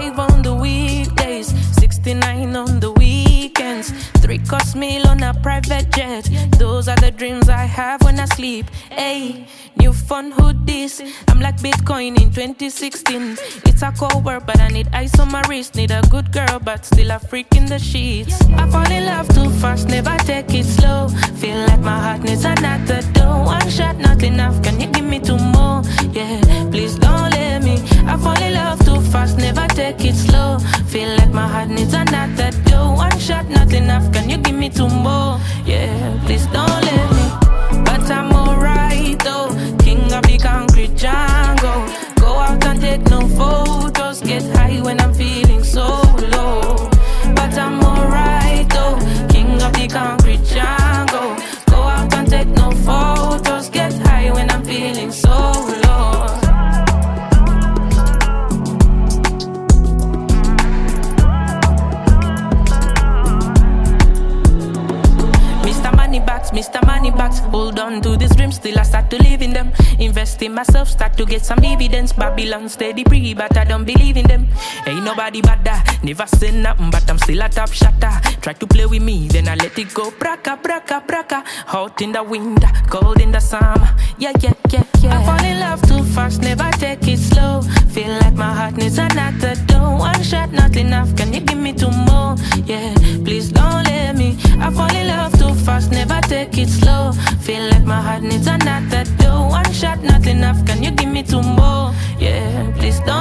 5 on the weekdays, 69 on the weekends, 3-course meal on a private jet. Those are the dreams I have when I sleep. Hey, new phone hoodies, I'm like Bitcoin in 2016. It's a cold world, but I need ice on my wrist. Need a good girl, but still a freak in the sheets. I fall in love too fast, never take it slow. Feel like my heart needs another door. One shot, not enough, can you give me 2 more? Yeah, please don't let me. I fall in love too fast, never take it slow. Feel like my heart needs another door. One shot, not enough, can you give me 2 more? Yeah, please don't let me. But I'm alright though, king of the concrete jungle. Go out and take no photos, get high when I'm feeling so low. But I'm alright though, king of the concrete jungle. Go out and take no photos, get high when I'm feeling so low. Mr. Moneybags, hold on to these dreams till I start to live in them. Invest in myself, start to get some dividends. Babylon steady breathe, but I don't believe in them. Ain't nobody but that, never say nothing, but I'm still a top shotter. Try to play with me, then I let it go. Braka, braka, braka. Hot in the winter, cold in the summer. Yeah, yeah, yeah, yeah. I fall in love too fast, never take it slow. Feel like my heart needs another door. One shot, not enough, can you give me 2 more? Yeah, please don't let me. I fall in love too fast, never take it slow. Feel like my heart needs another door. One shot, not enough, can you give me 2 more? Yeah, please don't